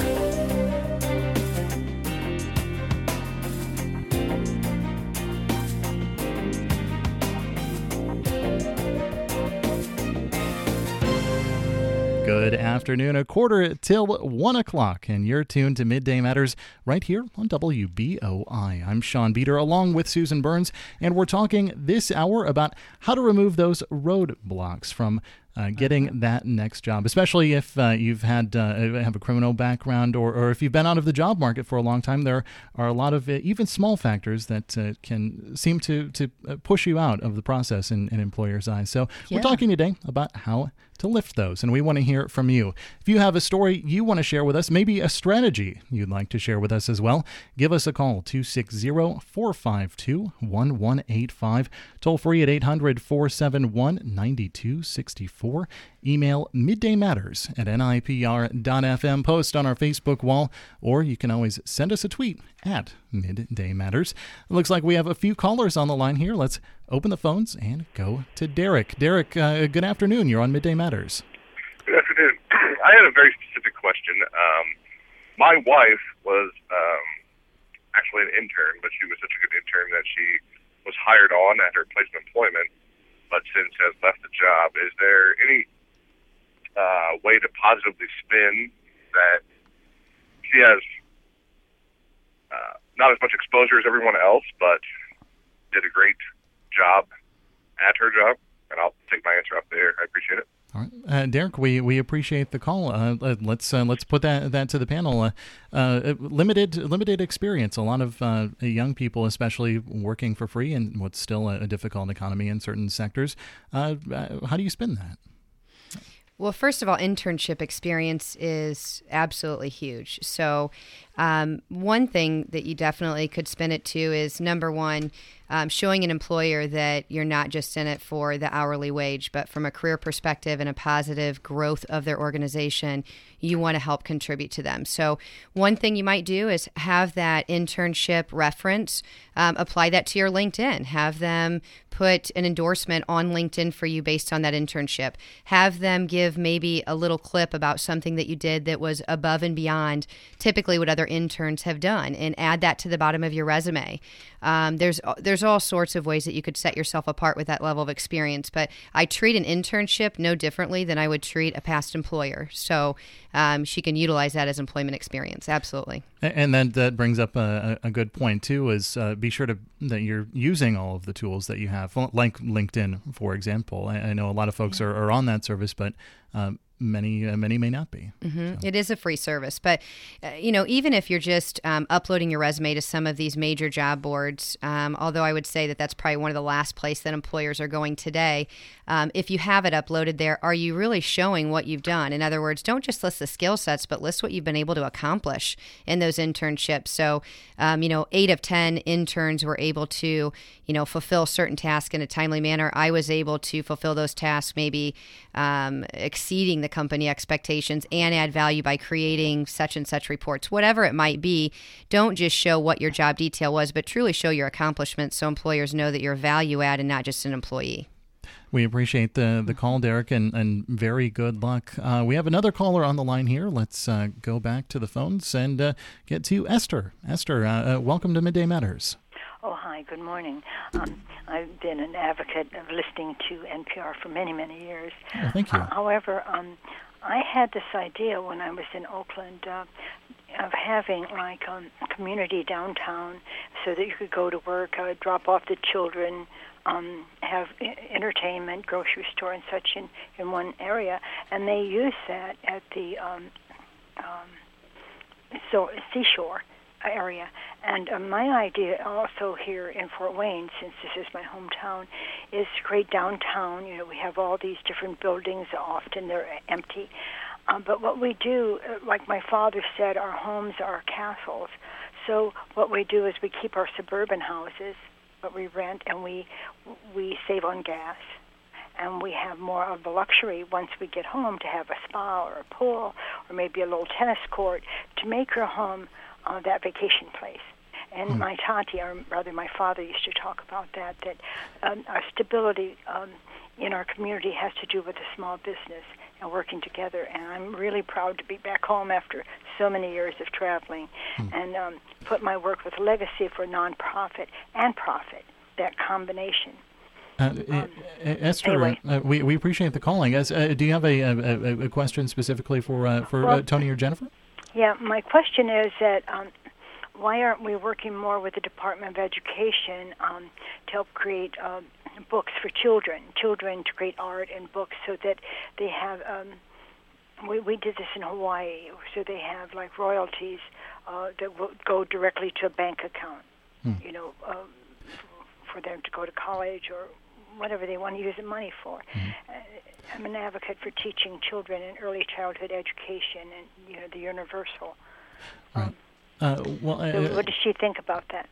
Good afternoon, a quarter till one o'clock, and you're tuned to Midday Matters right here on W B O I. I'm Sean Beater along with Susan Burns, and we're talking this hour about how to remove those roadblocks from Uh, getting that next job, especially if uh, you've had uh, have a criminal background, or, or if you've been out of the job market for a long time. There are a lot of uh, even small factors that uh, can seem to to push you out of the process in, in employers' eyes. So Yeah. we're talking today about how to lift those, and we want to hear from you. If you have a story you want to share with us, maybe a strategy you'd like to share with us as well, give us a call, two six zero, four five two, one one eight five, toll free at eight hundred, four seven one, nine two six four. Email middaymatters at N I P R dot F M, post on our Facebook wall, or you can always send us a tweet at Midday Matters. It looks like we have a few callers on the line here. Let's open the phones and go to Derek. Derek, uh, good afternoon. You're on Midday Matters. Good afternoon. I had a very specific question. Um, my wife was um, actually an intern, but she was such a good intern that she was hired on at her place of employment, but since has left the job. Is there any uh, way to positively spin that she has uh, not as much exposure as everyone else, but did a great job at her job? And I'll take my answer up there. I appreciate it. All right, uh, Derek, we, we appreciate the call. Uh, let's uh, let's put that that to the panel. Uh, uh, limited limited experience. A lot of uh, young people, especially working for free in what's still a, a difficult economy in certain sectors. Uh, how do you spin that? Well, first of all, internship experience is absolutely huge. So um, one thing that you definitely could spin it to is, number one, um, showing an employer that you're not just in it for the hourly wage, but from a career perspective and a positive growth of their organization, you want to help contribute to them. So one thing you might do is have that internship reference, um, apply that to your LinkedIn, have them put an endorsement on LinkedIn for you based on that internship, have them give maybe a little clip about something that you did that was above and beyond typically what other interns have done, and add that to the bottom of your resume. Um, there's there's all sorts of ways that you could set yourself apart with that level of experience, but I treat an internship no differently than I would treat a past employer. So um, she can utilize that as employment experience. Absolutely. And that, that brings up a, a good point, too, is uh, be sure to that you're using all of the tools that you have, like LinkedIn, for example. I, I know a lot of folks are, are on that service, but um, many uh, many may not be. Mm-hmm. So. It is a free service, but uh, you know, even if you're just um, uploading your resume to some of these major job boards, um, although I would say that that's probably one of the last places that employers are going today, um, if you have it uploaded there, are you really showing what you've done? In other words, don't just list the skill sets, but list what you've been able to accomplish in those internships. So, um, you know, eight of ten interns were able to, you know, fulfill certain tasks in a timely manner. I was able to fulfill those tasks, maybe um, exceeding the company expectations, and add value by creating such and such reports, whatever it might be. Don't just show what your job detail was, but truly show your accomplishments so employers know that you're a value add and not just an employee. We appreciate the, the call, Derek, and, and very good luck. Uh, we have another caller on the line here. Let's uh, go back to the phones and uh, get to Esther. Esther, uh, uh, welcome to Midday Matters. Oh, hi. Good morning. Um, I've been an advocate of listening to N P R for many, many years. Oh, thank you. Uh, however, um, I had this idea when I was in Oakland uh, of having like um, a community downtown so that you could go to work, uh, drop off the children, um, have I- entertainment, grocery store and such in, in one area. And they use that at the um, um, so seashore area. And uh, my idea also here in Fort Wayne, since this is my hometown, is to create downtown. You know, we have all these different buildings. Often they're empty. Um, but what we do, uh, like my father said, our homes are castles. So what we do is we keep our suburban houses, but we rent, and we we save on gas. And we have more of the luxury once we get home to have a spa or a pool or maybe a little tennis court to make your home uh, that vacation place. And my tati, or rather my father, used to talk about that, that um, our stability um, in our community has to do with a small business and working together. And I'm really proud to be back home after so many years of traveling mm. and um, put my work with legacy for nonprofit and profit, that combination. Uh, Um, Esther, anyway. uh, we we appreciate the calling. As, uh, do you have a, a, a question specifically for uh, for Well, uh, Tony or Jennifer? Yeah, my question is that um, why aren't we working more with the Department of Education um, to help create uh, books for children, children to create art and books so that they have, um, we, we did this in Hawaii, so they have like royalties uh, that will go directly to a bank account, Hmm. you know, um, for them to go to college or whatever they want to use the money for. Uh, I'm an advocate for teaching children in early childhood education and, you know, the universal. Right. Uh, well, So uh, what does she think about that?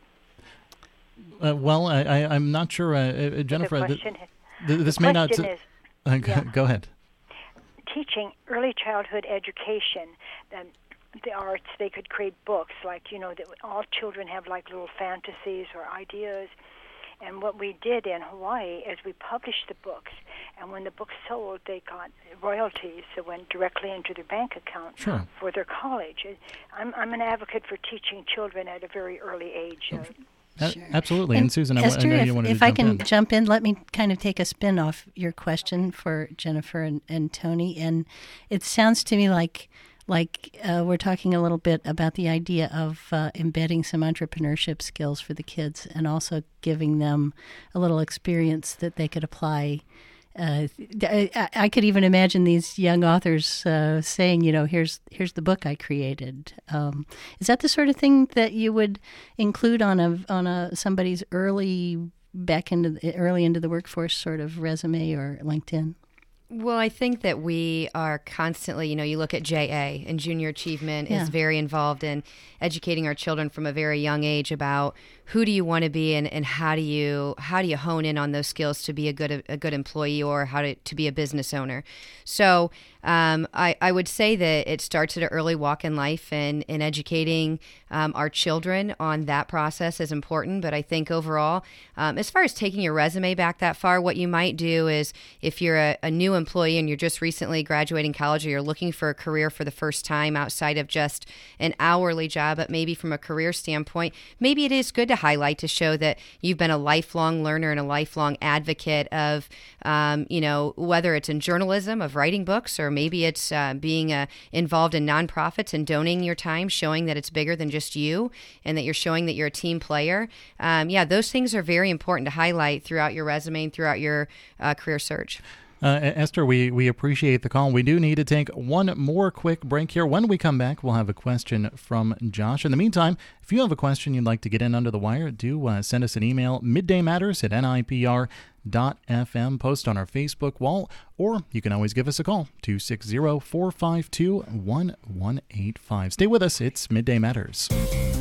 uh, well, I, I, I'm not sure, uh, uh, Jennifer. The th- question, th- is, this the may not. question Uh, is, go, yeah. go ahead. teaching early childhood education, um, the arts, they could create books like, you know, that all children have like little fantasies or ideas. And what we did in Hawaii is we published the books, and when the books sold, they got royalties that went directly into their bank account Sure. for their college. I'm, I'm an advocate for teaching children at a very early age. Uh, A- Absolutely. And, Susan, I, w- I Esther, know if, you wanted if to I jump can in. jump in, let me kind of take a spin off your question for Jennifer and, and Tony. And it sounds to me like like uh, we're talking a little bit about the idea of uh, embedding some entrepreneurship skills for the kids and also giving them a little experience that they could apply. Uh, I, I could even imagine these young authors uh, saying, you know, here's here's the book I created. Um, is that the sort of thing that you would include on a on a somebody's early back into the, early into the workforce sort of resume or LinkedIn? Well, I think that we are constantly, you know, you look at J A, and Junior Achievement Yeah. is very involved in educating our children from a very young age about who do you want to be and, and how do you how do you hone in on those skills to be a good a good employee or how to, to be a business owner. So um, I, I would say that it starts at an early walk in life, and, and educating um, our children on that process is important. But I think overall, um, as far as taking your resume back that far, what you might do is if you're a, a new employee and you're just recently graduating college, or you're looking for a career for the first time outside of just an hourly job, but maybe from a career standpoint, maybe it is good to highlight to show that you've been a lifelong learner and a lifelong advocate of, um, you know, whether it's in journalism, of writing books, or maybe it's uh, being uh, involved in nonprofits and donating your time, showing that it's bigger than just you and that you're showing that you're a team player. Um, yeah, those things are very important to highlight throughout your resume and throughout your uh, career search. Uh, Esther, we, we appreciate the call. We do need to take one more quick break here. When we come back, we'll have a question from Josh. In the meantime, if you have a question you'd like to get in under the wire, do uh, send us an email, midday matters at N I P R dot F M. Post on our Facebook wall, or you can always give us a call, two six zero, four five two, one one eight five. Stay with us. It's Midday Matters.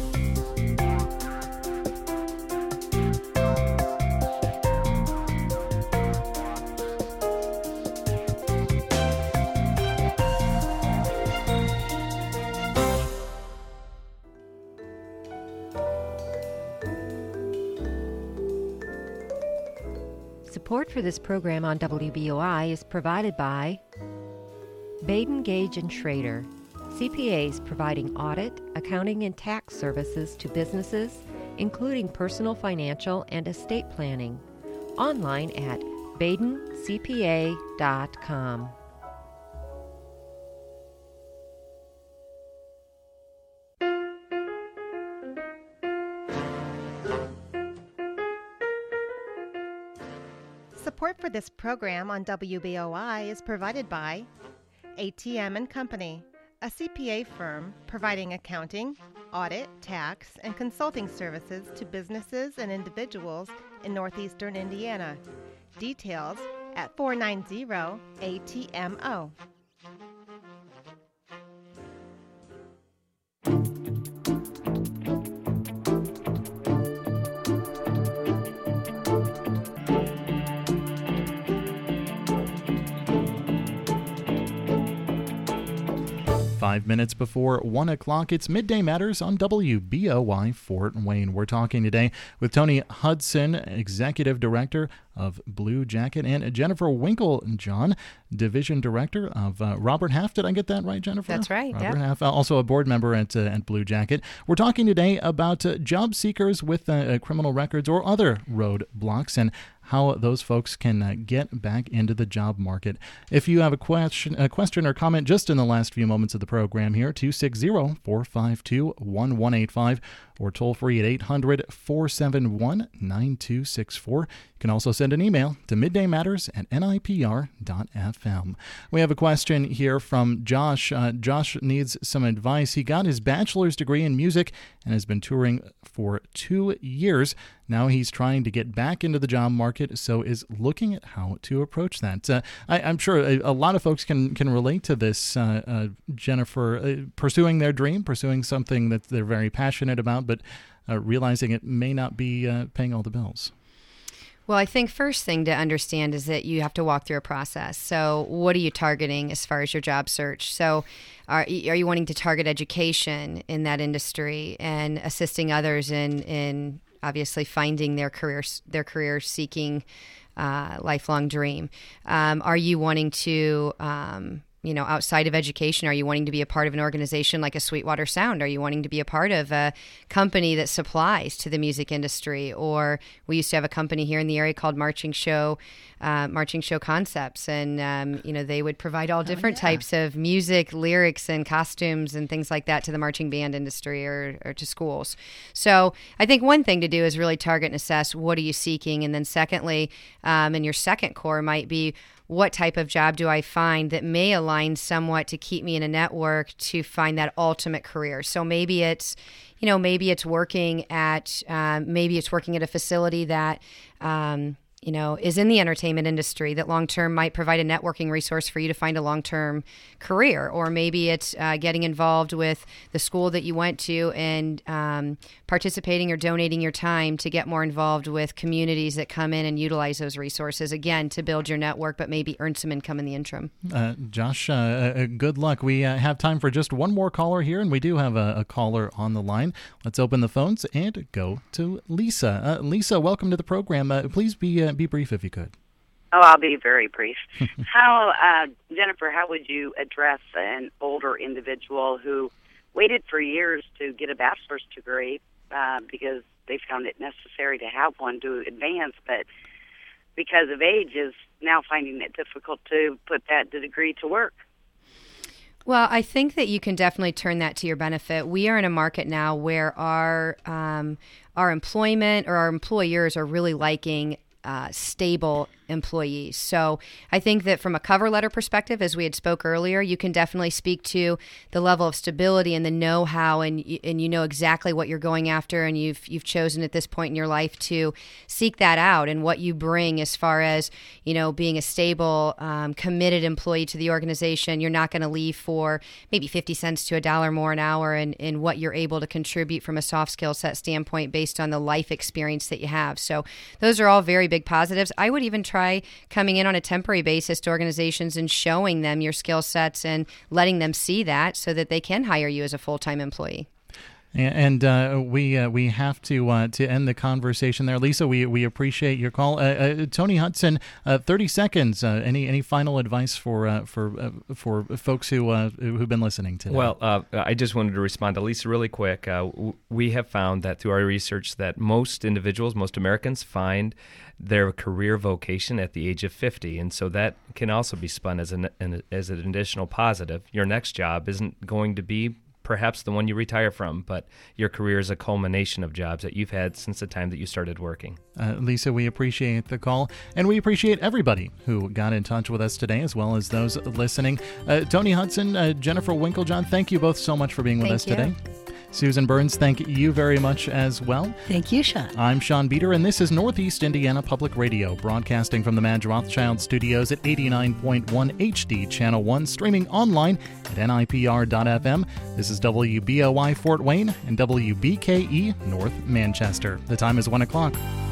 Support for this program on W B O I is provided by Baden, Gage and Schrader, C P As providing audit, accounting, and tax services to businesses, including personal, financial, and estate planning. Online at baden c p a dot com. Support for this program on W B O I is provided by A T M and Company, a C P A firm providing accounting, audit, tax, and consulting services to businesses and individuals in northeastern Indiana. Details at four nine zero A T M O. Five minutes before one o'clock, it's Midday Matters on W B O I Fort Wayne. We're talking today with Tony Hudson, Executive Director of Blue Jacket, and Jennifer Winklejohn, Division Director of uh, Robert Half. Did I get that right, Jennifer? That's right, Robert yeah. Half, uh, also a board member at, uh, at Blue Jacket. We're talking today about uh, job seekers with uh, uh, criminal records or other roadblocks and how those folks can uh, get back into the job market. If you have a question, a question or comment just in the last few moments of the program here, two six zero, four five two, one one eight five or toll free at eight hundred, four seven one, nine two six four. You can also send an email to midday matters at N I P R dot F M. We have a question here from Josh. Uh, Josh needs some advice. He got his bachelor's degree in music and has been touring for two years. Now he's trying to get back into the job market, so is looking at how to approach that. Uh, I, I'm sure a, a lot of folks can, can relate to this, uh, uh, Jennifer, uh, pursuing their dream, pursuing something that they're very passionate about, but uh, realizing it may not be uh, paying all the bills. Well, I think first thing to understand is that you have to walk through a process. So what are you targeting as far as your job search? So are, are you wanting to target education in that industry and assisting others in, in obviously finding their career, their career seeking uh, lifelong dream? Um, are you wanting to... Um, You know, outside of education, are you wanting to be a part of an organization like a Sweetwater Sound? Are you wanting to be a part of a company that supplies to the music industry? Or we used to have a company here in the area called Marching Show, uh, Marching Show Concepts, and um, you know, they would provide all different oh, yeah. types of music, lyrics, and costumes and things like that to the marching band industry or, or to schools. So I think one thing to do is really target and assess what are you seeking, and then secondly, um, and your second core might be, what type of job do I find that may align somewhat to keep me in a network to find that ultimate career? So maybe it's, you know, maybe it's working at, um, maybe it's working at a facility that, um, you know, is in the entertainment industry that long-term might provide a networking resource for you to find a long-term career. Or maybe it's uh, getting involved with the school that you went to and um, participating or donating your time to get more involved with communities that come in and utilize those resources, again, to build your network, but maybe earn some income in the interim. Uh, Josh, uh, uh, good luck. We uh, have time for just one more caller here, and we do have a, a caller on the line. Let's open the phones and go to Lisa. Uh, Lisa, welcome to the program. Uh, please be uh, be brief if you could. Oh, I'll be very brief. How, uh, Jennifer, how would you address an older individual who waited for years to get a bachelor's degree uh, because they found it necessary to have one to advance, but because of age is now finding it difficult to put that degree to work? Well, I think that you can definitely turn that to your benefit. We are in a market now where our um, our employment or our employers are really liking Uh, stable employees. So I think that from a cover letter perspective, as we had spoke earlier, you can definitely speak to the level of stability and the know-how, and and you know exactly what you're going after, and you've you've chosen at this point in your life to seek that out, and what you bring as far as, you know, being a stable, um, committed employee to the organization. You're not going to leave for maybe fifty cents to a dollar more an hour, and, and what you're able to contribute from a soft skill set standpoint based on the life experience that you have. So those are all very big positives. I would even try coming in on a temporary basis to organizations and showing them your skill sets and letting them see that so that they can hire you as a full-time employee. And uh, we uh, we have to uh, to end the conversation there, Lisa. We we appreciate your call, uh, uh, Tony Hudson. Uh, Thirty seconds. Uh, any any final advice for uh, for uh, for folks who uh, who've been listening today? Well, uh, I just wanted to respond to Lisa really quick. Uh, w- we have found that through our research that most individuals, most Americans, find their career vocation at the age of fifty, and so that can also be spun as an, an as an additional positive. Your next job isn't going to be perhaps the one you retire from, but your career is a culmination of jobs that you've had since the time that you started working. Uh, Lisa, we appreciate the call, and we appreciate everybody who got in touch with us today, as well as those listening. Uh, Tony Hudson, uh, Jennifer Winklejohn, thank you both so much for being with Thank us you. today. Susan Burns, thank you very much as well. Thank you, Sean. I'm Sean Beater, and this is Northeast Indiana Public Radio, broadcasting from the Madge Rothschild Studios at eighty-nine point one H D Channel one, streaming online at N I P R dot F M. This is W B O I Fort Wayne and W B K E North Manchester. The time is one o'clock.